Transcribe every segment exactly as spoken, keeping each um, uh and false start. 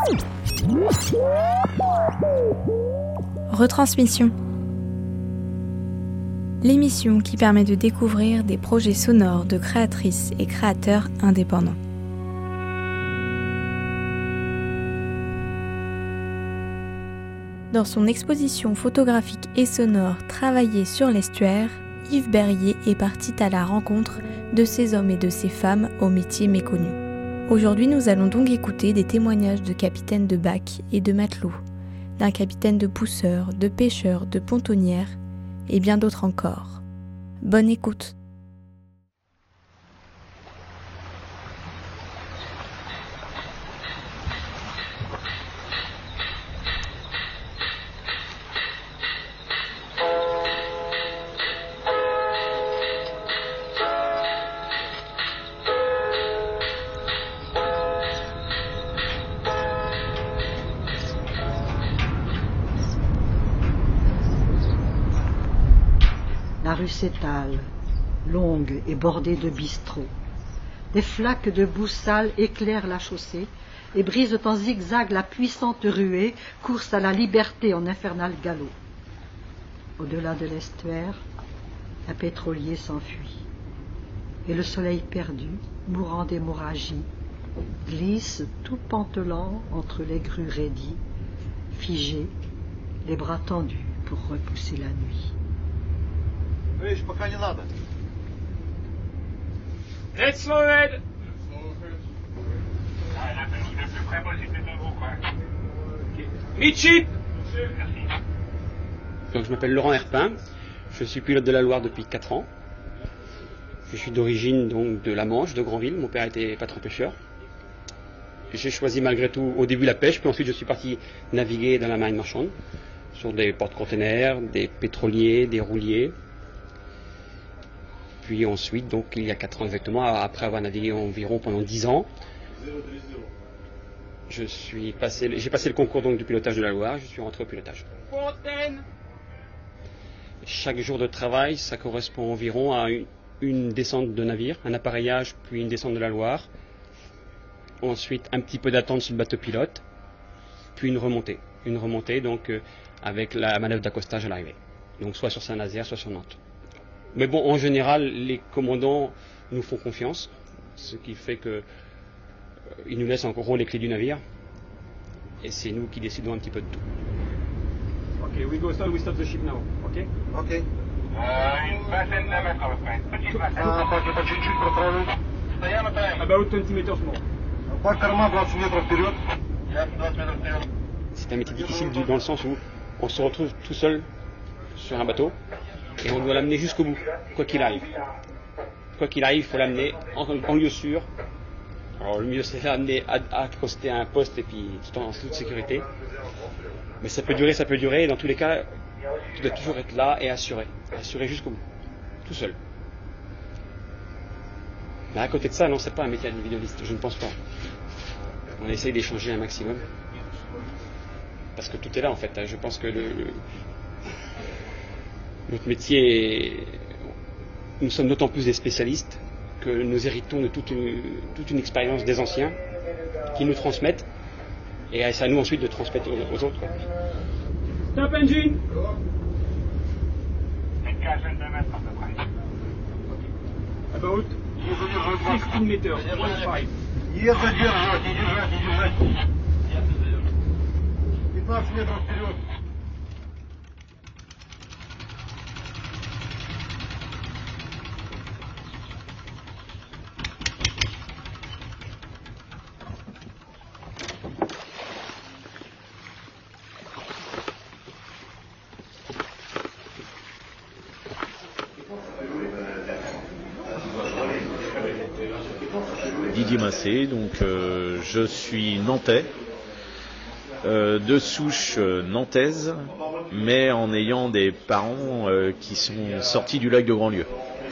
Retransmission. L'émission qui permet de découvrir des projets sonores de créatrices et créateurs indépendants. Dans son exposition photographique et sonore Travailler sur l'estuaire, Yves Berrier est parti à la rencontre de ces hommes et de ces femmes aux métiers méconnus. Aujourd'hui, nous allons donc écouter des témoignages de capitaines de bac et de matelots, d'un capitaine de pousseur, de pêcheur, de pontonnière et bien d'autres encore. Bonne écoute. La rue s'étale, longue et bordée de bistrots. Des flaques de boue sale éclairent la chaussée et brisent en zigzag la puissante ruée, course à la liberté en infernal galop. Au-delà de l'estuaire, un pétrolier s'enfuit. Et le soleil perdu, mourant d'hémorragie, glisse tout pantelant entre les grues raidies, figé, les bras tendus pour repousser la nuit. Видишь, пока не надо. Let's slow head. Midship. Donc je m'appelle Laurent Herpin, je suis pilote de la Loire depuis quatre ans. Je suis d'origine donc de la Manche, de Granville, mon père était patron pêcheur. J'ai choisi malgré tout au début la pêche, puis ensuite je suis parti naviguer dans la marine marchande, sur des porte-containers, des pétroliers, des rouliers. Puis ensuite, donc il y a quatre ans exactement, après avoir navigué environ pendant dix ans, je suis passé, j'ai passé le concours donc du pilotage de la Loire, je suis rentré au pilotage. Chaque jour de travail, ça correspond environ à une, une descente de navire, un appareillage, puis une descente de la Loire. Ensuite, un petit peu d'attente sur le bateau pilote, puis une remontée. Une remontée donc euh, avec la manœuvre d'accostage à l'arrivée. Donc soit sur Saint-Nazaire, soit sur Nantes. Mais bon, en général, les commandants nous font confiance, ce qui fait qu'ils euh, nous laissent en gros les clés du navire, et c'est nous qui décidons un petit peu de tout. Ok, we go start, we stop the ship now, ok? Ok. Une vingtaine de mètres à peu près. Petite vingtaine. А, так, это чуть-чуть протравить. Стоянно тайм. About twenty meters more. По корма двадцать метров вперед. двадцать метров вперед. C'est un métier difficile du- dans le sens où on se retrouve tout seul sur un bateau, et on doit l'amener jusqu'au bout, quoi qu'il arrive. Quoi qu'il arrive, il faut l'amener en, en lieu sûr. Alors le mieux c'est l'amener à, à accoster à un poste et puis tout en toute sécurité. Mais ça peut durer, ça peut durer, et dans tous les cas, tu dois toujours être là et assuré. Assuré jusqu'au bout, tout seul. Mais à côté de ça, non, c'est pas un métier individualiste, je ne pense pas. On essaye d'échanger un maximum. Parce que tout est là en fait. Je pense que le, le- notre métier, est- nous sommes d'autant plus des spécialistes que nous héritons de toute une, toute une expérience des anciens qui nous transmettent, et c'est à nous ensuite de transmettre aux, aux autres, quoi. Stop engine. Une quinzaine de mètres à peu près. About fifteen meters, one five. Езжать, держать, не держать, не держать. пятнадцать метров вперед. Didier Massé, donc euh, je suis nantais, euh, de souche euh, nantaise, mais en ayant des parents euh, qui sont sortis du lac de Grandlieu.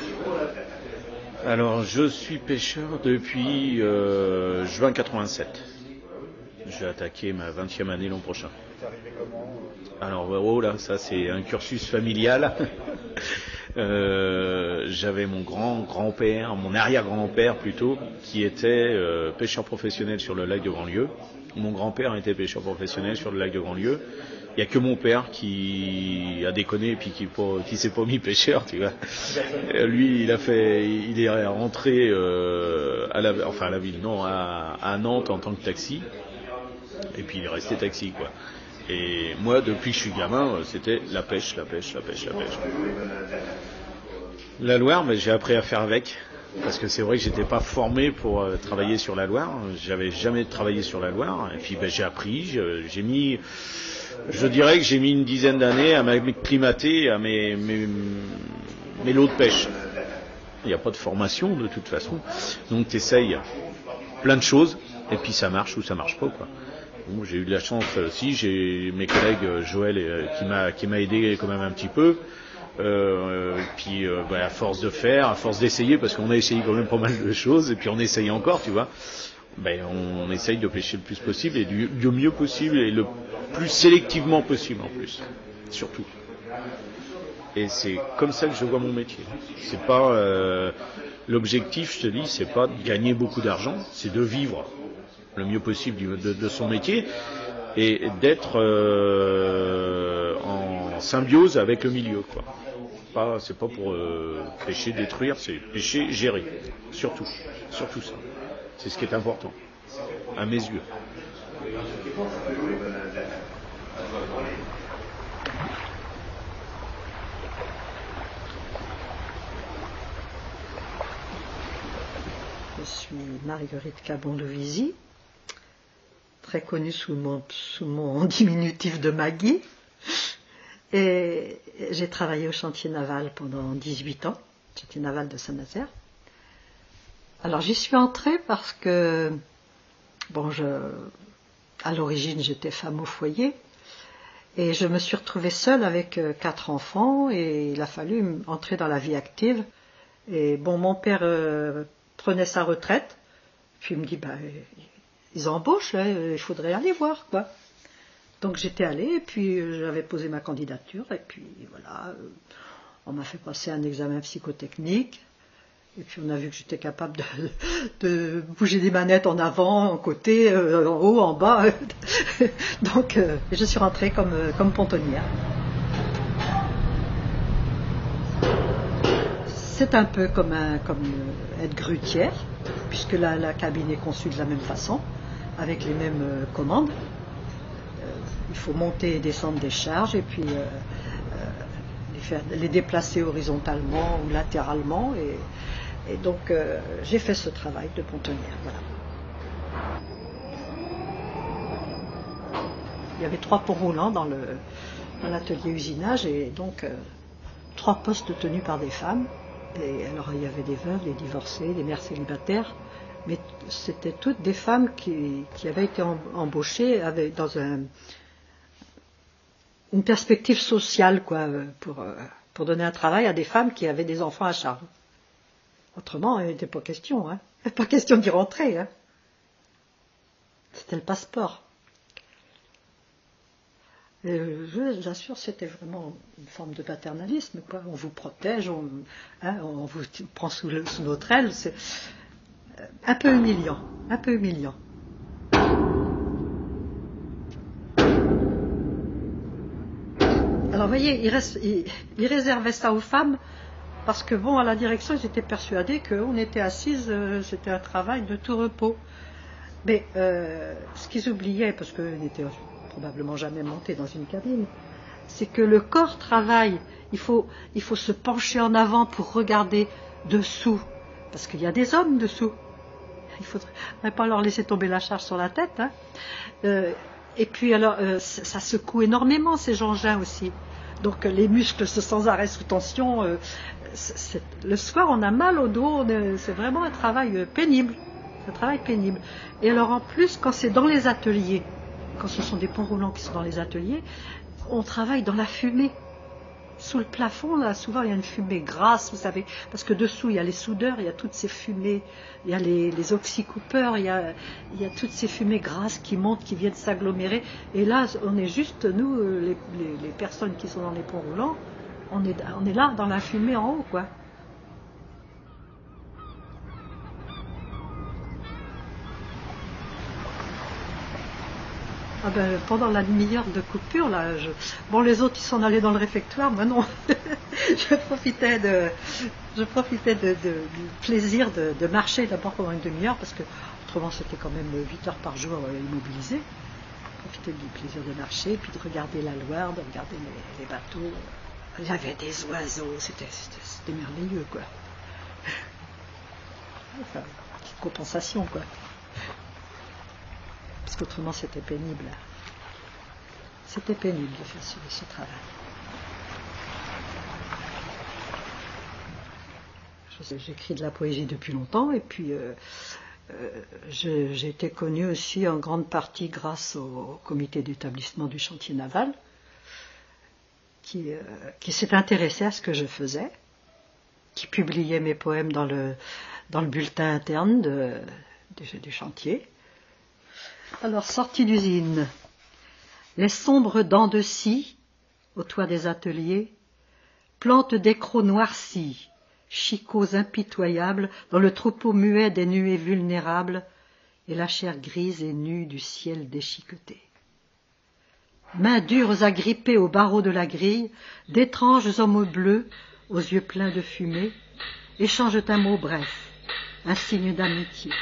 Alors je suis pêcheur depuis euh, juin quatre-vingt-sept. Je vais attaquer ma vingtième année l'an prochain. Alors oh là, ça c'est un cursus familial. Euh, j'avais mon grand-grand-père, mon arrière-grand-père plutôt, qui était euh, pêcheur professionnel sur le lac de Grandlieu. Mon grand-père était pêcheur professionnel sur le lac de Grandlieu. Il n'y a que mon père qui a déconné et puis qui, qui s'est pas mis pêcheur, tu vois. Lui, il a fait, il est rentré euh, à la, enfin à la ville, non, à, à Nantes en tant que taxi. Et puis il est resté taxi, quoi. Et moi, depuis que je suis gamin, c'était la pêche, la pêche, la pêche, la pêche. La Loire, mais j'ai appris à faire avec. Parce que c'est vrai que j'étais pas formé pour euh, travailler sur la Loire. J'avais jamais travaillé sur la Loire. Et puis ben, j'ai appris, je, j'ai mis, je dirais que j'ai mis une dizaine d'années à m'acclimater à mes, mes, mes lots de pêche. Il n'y a pas de formation de toute façon. Donc tu essayes plein de choses et puis ça marche ou ça marche pas, quoi. Bon, j'ai eu de la chance aussi, j'ai mes collègues Joël euh, qui m'a qui m'a aidé quand même un petit peu. Euh, puis euh, bah, à force de faire, à force d'essayer, parce qu'on a essayé quand même pas mal de choses, et puis on essaye encore, tu vois. Ben on, on essaye de pêcher le plus possible et du, du mieux possible et le plus sélectivement possible en plus, surtout. Et c'est comme ça que je vois mon métier. C'est pas euh, l'objectif, je te dis, c'est pas de gagner beaucoup d'argent, c'est de vivre le mieux possible de, de son métier et d'être euh, en symbiose avec le milieu, quoi. Pas, c'est pas pour euh, pêcher, détruire, c'est pêcher, gérer, surtout, surtout ça. C'est ce qui est important, à mes yeux. Je suis Marguerite Cabon-Lovizy, très connue sous mon, sous mon diminutif de Maggie. Et j'ai travaillé au chantier naval pendant dix-huit ans, chantier naval de Saint-Nazaire. Alors j'y suis entrée parce que, bon, je, à l'origine j'étais femme au foyer et je me suis retrouvée seule avec euh, quatre enfants et il a fallu entrer dans la vie active. Et bon, mon père euh, prenait sa retraite, puis il me dit, bah, ils embauchent, là, il faudrait aller voir, quoi. Donc j'étais allée, et puis j'avais posé ma candidature, et puis voilà, euh, on m'a fait passer un examen psychotechnique, et puis on a vu que j'étais capable de, de bouger des manettes en avant, en côté, euh, en haut, en bas. Donc euh, je suis rentrée comme, comme pontonnière. C'est un peu comme, un, comme être grutière, puisque la, la cabine est conçue de la même façon, avec les mêmes euh, commandes. Il faut monter et descendre des charges et puis euh, euh, les, faire, les déplacer horizontalement ou latéralement. Et, et donc euh, j'ai fait ce travail de pontonnière. Voilà. Il y avait trois ponts roulants dans, le, dans l'atelier usinage et donc euh, trois postes tenus par des femmes. Et alors il y avait des veuves, des divorcées, des mères célibataires. Mais c'était toutes des femmes qui, qui avaient été embauchées avec, dans un... une perspective sociale, quoi, pour, pour donner un travail à des femmes qui avaient des enfants à charge. Autrement, il n'était pas question, hein. Il n'était pas question d'y rentrer, hein. C'était le passeport. Et je, j'assure, c'était vraiment une forme de paternalisme, quoi. On vous protège, on, hein, on vous prend sous, le, sous notre aile. C'est un peu humiliant, un peu humiliant. Alors, vous voyez, il, reste, il, il réservait ça aux femmes parce que, bon, à la direction, ils étaient persuadés qu'on était assises, euh, c'était un travail de tout repos. Mais euh, ce qu'ils oubliaient, parce qu'ils n'étaient probablement jamais montés dans une cabine, c'est que le corps travaille. Il faut, il faut se pencher en avant pour regarder dessous, parce qu'il y a des hommes dessous. Il ne faudrait pas leur laisser tomber la charge sur la tête, hein. Euh, et puis, alors, euh, ça secoue énormément, ces engins aussi. Donc, les muscles sont sans arrêt sous tension. Euh, c'est, c'est, le soir, on a mal au dos. Est, c'est vraiment un travail euh, pénible. Un travail pénible. Et alors, en plus, quand c'est dans les ateliers, quand ce sont des ponts roulants qui sont dans les ateliers, on travaille dans la fumée. Sous le plafond, là, souvent, il y a une fumée grasse, vous savez, parce que dessous, il y a les soudeurs, il y a toutes ces fumées, il y a les, les oxycoupeurs, il y a, il y a toutes ces fumées grasses qui montent, qui viennent s'agglomérer. Et là, on est juste, nous, les, les, les personnes qui sont dans les ponts roulants, on est, on est là dans la fumée en haut, quoi. Ah ben, pendant la demi-heure de coupure, là, je... bon, les autres ils sont allés dans le réfectoire, moi non. je profitais de, je profitais de, de, du plaisir de, de marcher d'abord pendant une demi-heure, parce que autrement c'était quand même huit heures par jour euh, immobilisé. Profiter du plaisir de marcher, puis de regarder la Loire, de regarder les, les bateaux. Il y avait des oiseaux, c'était, c'était, c'était merveilleux, quoi. Enfin, petite compensation, quoi. Parce qu'autrement c'était pénible. C'était pénible de faire ce, ce travail. J'écris de la poésie depuis longtemps, et puis euh, euh, je, j'ai été connue aussi en grande partie grâce au, au comité d'établissement du chantier naval, qui, euh, qui s'est intéressé à ce que je faisais, qui publiait mes poèmes dans le, dans le bulletin interne de, de, du chantier. Alors, sortie d'usine, les sombres dents de scie, au toit des ateliers, plantent des crocs noircis, chicots impitoyables, dans le troupeau muet des nuées vulnérables, et la chair grise et nue du ciel déchiqueté. Mains dures agrippées aux barreaux de la grille, d'étranges hommes bleus, aux yeux pleins de fumée, échangent un mot bref, un signe d'amitié.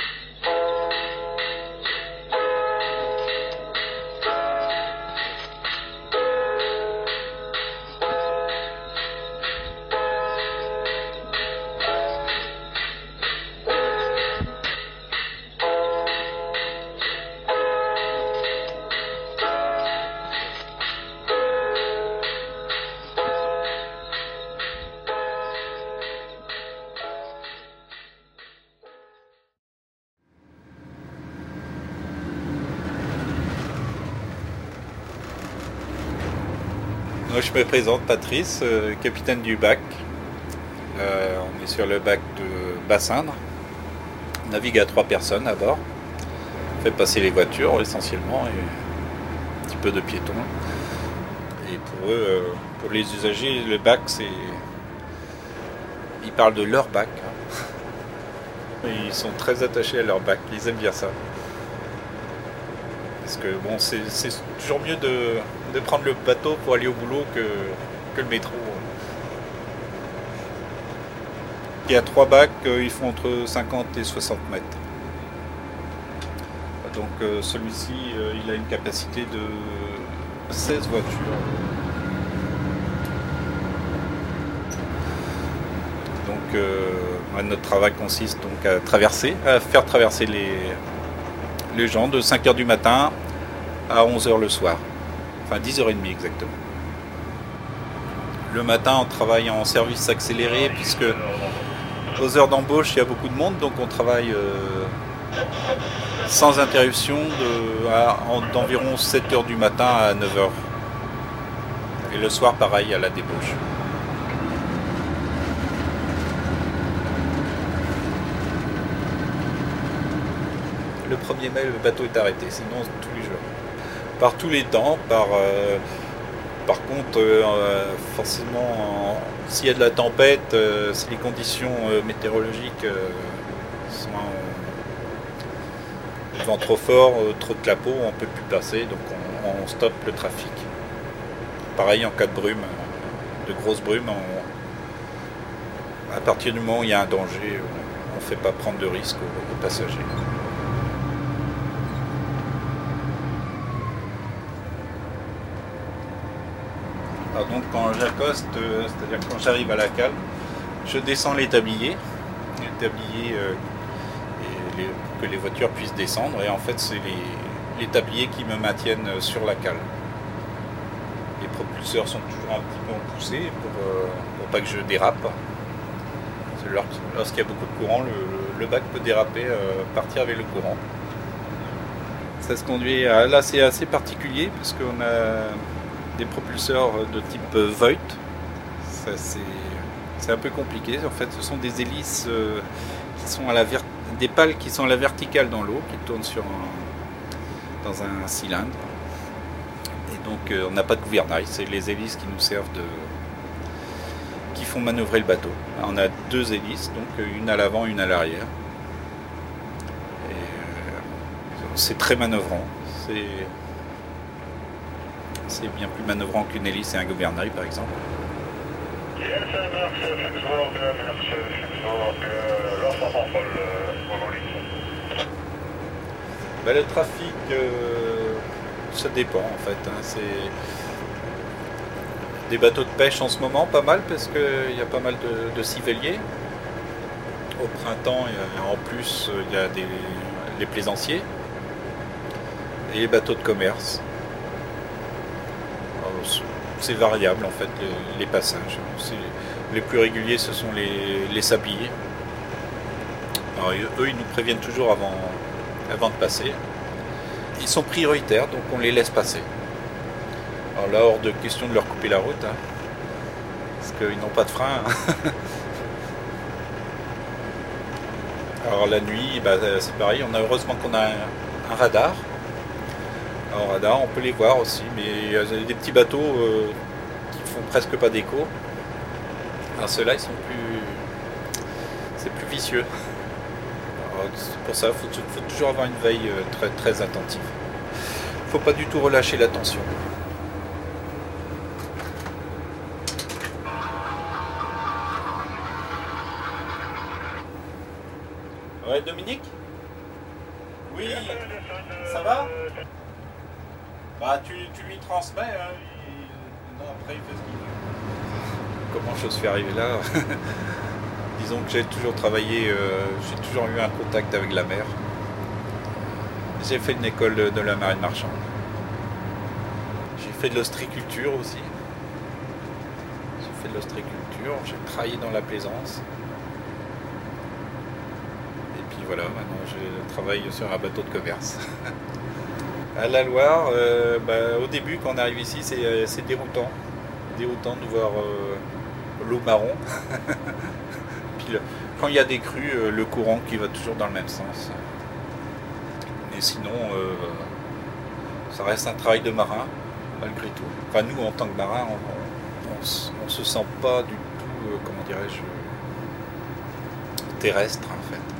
Moi, je me présente, Patrice, euh, capitaine du bac. Euh, on est sur le bac de Bassindre. On navigue à trois personnes à bord. On fait passer les voitures essentiellement et un petit peu de piétons. Et pour eux, euh, pour les usagers, le bac, c'est. Ils parlent de leur bac. Hein. Ils sont très attachés à leur bac, ils aiment bien ça. Parce que bon, c'est, c'est toujours mieux de, de prendre le bateau pour aller au boulot que, que le métro. Il y a trois bacs, ils font entre cinquante et soixante mètres. Donc celui-ci, il a une capacité de seize voitures. Donc euh, notre travail consiste donc à traverser, à faire traverser les, les gens de cinq heures du matin à onze heures le soir. Enfin dix heures trente exactement. Le matin, on travaille en service accéléré puisque aux heures d'embauche, il y a beaucoup de monde, donc on travaille euh, sans interruption de, à, en, d'environ sept heures du matin à neuf heures. Et le soir, pareil, à la débauche. Le premier mai, le bateau est arrêté, sinon tous les jours. Par tous les temps, par... Euh, Par contre, euh, forcément, euh, s'il y a de la tempête, euh, si les conditions euh, météorologiques euh, sont euh, le vent trop fort, euh, trop de clapots, on ne peut plus passer, donc on, on stoppe le trafic. Pareil en cas de brume, de grosses brumes, on, à partir du moment où il y a un danger, on ne fait pas prendre de risques aux, aux passagers. Donc quand j'accoste, euh, c'est-à-dire quand j'arrive à la cale, je descends les tabliers, les tabliers euh, et les, que les voitures puissent descendre, et en fait c'est les, les tabliers qui me maintiennent sur la cale. Les propulseurs sont toujours un petit peu poussés pour, euh, pour pas que je dérape. Lorsqu'il y a beaucoup de courant, le, le bac peut déraper, euh, partir avec le courant. Ça se conduit à, là c'est assez particulier parce qu'on a des propulseurs de type Voigt. Ça, c'est, c'est un peu compliqué. En fait, ce sont des hélices euh, qui sont à la ver- des pales qui sont à la verticale dans l'eau, qui tournent sur un, dans un cylindre. Et donc, euh, on n'a pas de gouvernail. C'est les hélices qui nous servent de, qui font manœuvrer le bateau. On a deux hélices, donc une à l'avant, une à l'arrière. Et, euh, c'est très manœuvrant. C'est, c'est bien plus manœuvrant qu'une hélice et un gouvernail, par exemple. Ben, le trafic, euh, ça dépend en fait. Hein. C'est des bateaux de pêche en ce moment, pas mal, parce qu'il y a pas mal de, de civeliers. Au printemps, y a, en plus, il y a des, les plaisanciers et les bateaux de commerce. Alors, c'est variable en fait, les, les passages. C'est, les plus réguliers, ce sont les, les sabliers. Alors, eux, ils nous préviennent toujours avant, avant de passer. Ils sont prioritaires, donc on les laisse passer. Alors là, hors de question de leur couper la route, hein, parce qu'ils n'ont pas de frein. Hein. Alors la nuit, bah, c'est pareil, on a heureusement qu'on a un, un radar. Alors radar, on peut les voir aussi, mais il y a des petits bateaux euh, qui font presque pas d'écho. Alors ceux-là, ils sont plus... c'est plus vicieux. Alors, c'est pour ça, il faut, faut toujours avoir une veille euh, très, très attentive. Il ne faut pas du tout relâcher l'attention. Ouais, Dominique ? Oui, ça va ? Bah, tu, tu lui transmets, hein, il... non, après il fait ce qu'il veut. Comment je suis arrivé là ? Disons que j'ai toujours travaillé, euh, j'ai toujours eu un contact avec la mer. J'ai fait une école de, de la marine marchande. J'ai fait de l'ostréiculture aussi. J'ai fait de l'ostréiculture, j'ai travaillé dans la plaisance. Voilà, maintenant je travaille sur un bateau de commerce. À la Loire, euh, bah, au début, quand on arrive ici, c'est, c'est déroutant. Déroutant de voir euh, l'eau marron. Puis le, quand il y a des crues, euh, le courant qui va toujours dans le même sens. Et sinon, euh, ça reste un travail de marin, malgré tout. Enfin, nous, en tant que marins, on ne se sent pas du tout, euh, comment dirais-je, terrestre, en fait.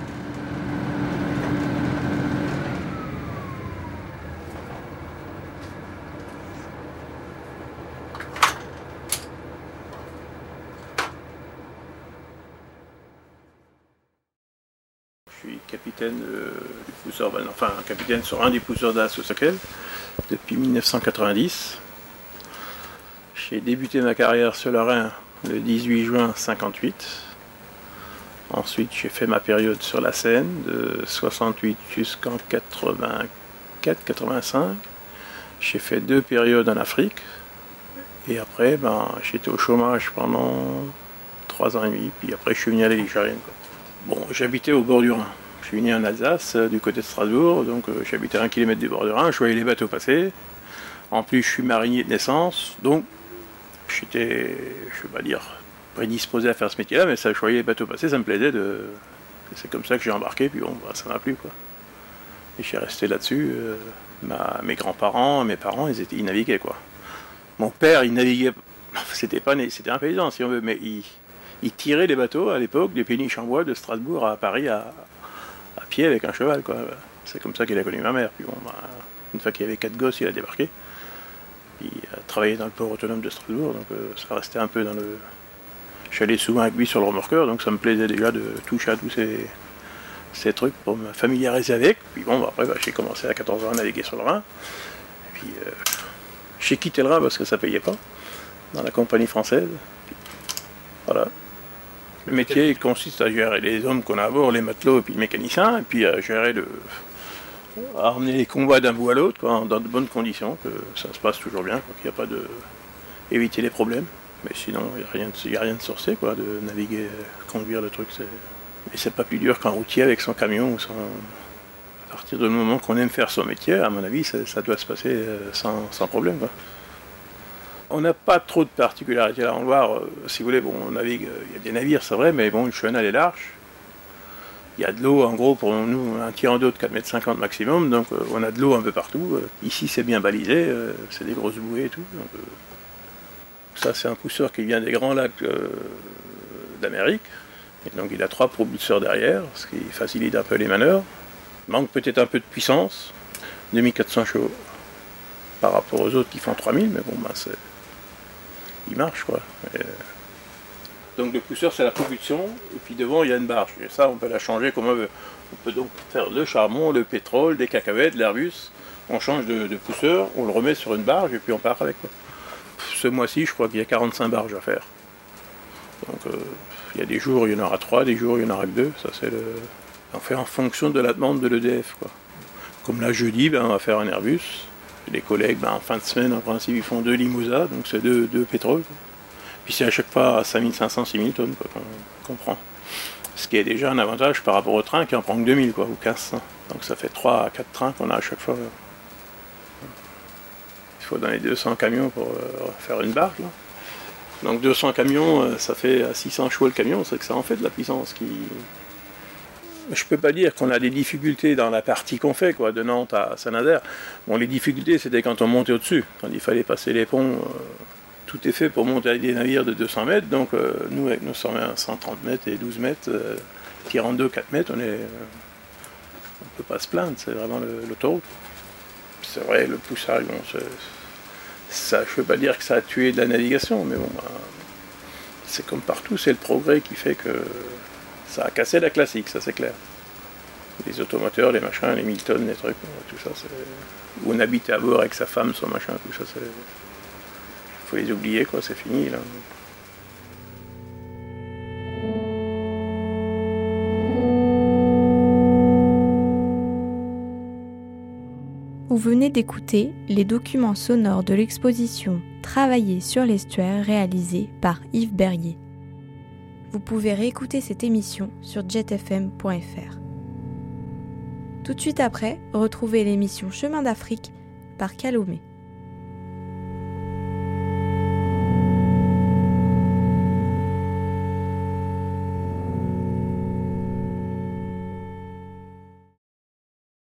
Je suis capitaine euh, du pousseur, ben, enfin capitaine sur un des pousseurs d'As au Sackel depuis mille neuf cent quatre-vingt-dix. J'ai débuté ma carrière sur le Rhin le dix-huit juin mille neuf cent cinquante-huit. Ensuite, j'ai fait ma période sur la Seine de soixante-huit jusqu'en quatre-vingt-quatre quatre-vingt-cinq. J'ai fait deux périodes en Afrique. Et après, ben, j'étais au chômage pendant trois ans et demi. Puis après, je suis venu à l'île Ligérienne. Bon, j'habitais au bord du Rhin. Je suis né en Alsace, du côté de Strasbourg, donc euh, j'habitais à un kilomètre du bord du Rhin, je voyais les bateaux passer. En plus, je suis marinier de naissance, donc j'étais, je ne vais pas dire, prédisposé à faire ce métier-là, mais ça, je voyais les bateaux passer, ça me plaisait. De... C'est comme ça que j'ai embarqué, puis bon, bah, ça m'a plu, quoi. Et je suis resté là-dessus. Euh, ma... Mes grands-parents, mes parents, ils, étaient... ils naviguaient, quoi. Mon père, il naviguait, c'était, pas... c'était un paysan, si on veut, mais il... Il tirait les bateaux à l'époque des péniches en bois de Strasbourg à Paris à, à pied avec un cheval, quoi. C'est comme ça qu'il a connu ma mère. Puis bon, bah, une fois qu'il y avait quatre gosses, il a débarqué. Il a travaillé dans le port autonome de Strasbourg, donc euh, ça restait un peu dans le... J'allais souvent avec lui sur le remorqueur, donc ça me plaisait déjà de toucher à tous ces, ces trucs pour me familiariser avec. Puis bon, bah, après, bah, j'ai commencé à quatorze ans à naviguer sur le Rhin. Et puis euh, j'ai quitté le Rhin parce que ça payait pas, dans la compagnie française. Puis, voilà. Le métier consiste à gérer les hommes qu'on a à bord, les matelots et puis les mécaniciens, et puis à gérer le... à emmener les convois d'un bout à l'autre, quoi, dans de bonnes conditions, que ça se passe toujours bien, quoi, qu'il n'y a pas de... éviter les problèmes. Mais sinon, il n'y a rien de, y a rien de sorcier, quoi, de naviguer, conduire le truc. C'est... Mais c'est pas plus dur qu'un routier avec son camion ou son... À partir du moment qu'on aime faire son métier, à mon avis, ça, ça doit se passer sans, sans problème, quoi. On n'a pas trop de particularités là en Loire. Euh, si vous voulez, bon, on navigue, il euh, y a des navires, c'est vrai, mais bon, une chenale est large. Il y a de l'eau, en gros, pour nous, un tirant d'eau de quatre mètres cinquante maximum, donc euh, on a de l'eau un peu partout. Euh, ici, c'est bien balisé, euh, c'est des grosses bouées et tout. Donc, euh, ça, c'est un pousseur qui vient des grands lacs euh, d'Amérique. Et donc il a trois propulseurs derrière, ce qui facilite un peu les manœuvres. Il manque peut-être un peu de puissance, deux mille quatre cents chevaux, par rapport aux autres qui font trois mille, mais bon, ben, c'est... il marche quoi. Et... Donc le pousseur c'est la propulsion, et puis devant il y a une barge. Et ça on peut la changer comme on veut. On peut donc faire le charbon, le pétrole, des cacahuètes, l'Airbus. On change de, de pousseur, on le remet sur une barge et puis on part avec quoi. Ce mois-ci je crois qu'il y a quarante-cinq barges à faire. Donc euh, il y a des jours il y en aura trois, des jours il y en aura que deux. Ça c'est le... On fait en fonction de la demande de l'E D F quoi. Comme là jeudi, ben, on va faire un Airbus. Les collègues, ben, en fin de semaine, en principe, ils font deux Limousin, donc c'est deux, deux pétroles. Puis c'est à chaque fois à cinq mille cinq cents, six mille tonnes quoi, qu'on, qu'on prend. Ce qui est déjà un avantage par rapport au train qui en prend que deux mille quoi, ou quinze cents. Donc ça fait trois à quatre trains qu'on a à chaque fois. Il faut donner deux cents camions pour euh, faire une barque. Là. Donc deux cents camions, euh, ça fait à six cents chevaux le camion, c'est que ça en fait de la puissance qui... Je peux pas dire qu'on a des difficultés dans la partie qu'on fait, quoi, de Nantes à Saint-Nazaire. Bon, les difficultés, c'était quand on montait au-dessus, quand il fallait passer les ponts. Euh, tout est fait pour monter avec des navires de deux cents mètres, donc euh, nous, avec nos cent vingt, cent trente mètres et douze mètres, euh, quarante-deux, quatre mètres, on est, euh, on peut pas se plaindre, c'est vraiment le, l'autoroute. C'est vrai, le poussage, bon, c'est, ça, je peux pas dire que ça a tué de la navigation, mais bon, ben, c'est comme partout, c'est le progrès qui fait que ça a cassé la classique, ça c'est clair. Les automoteurs, les machins, les mille tonnes, les trucs, tout ça, c'est... Où on habitait à bord avec sa femme, son machin, tout ça, c'est... Faut les oublier, quoi, c'est fini, là. Vous venez d'écouter les documents sonores de l'exposition Travailler sur l'estuaire réalisée par Yves Berrier. Vous pouvez réécouter cette émission sur jet f m point f r. Tout de suite après, retrouvez l'émission Chemin d'Afrique par Calomé.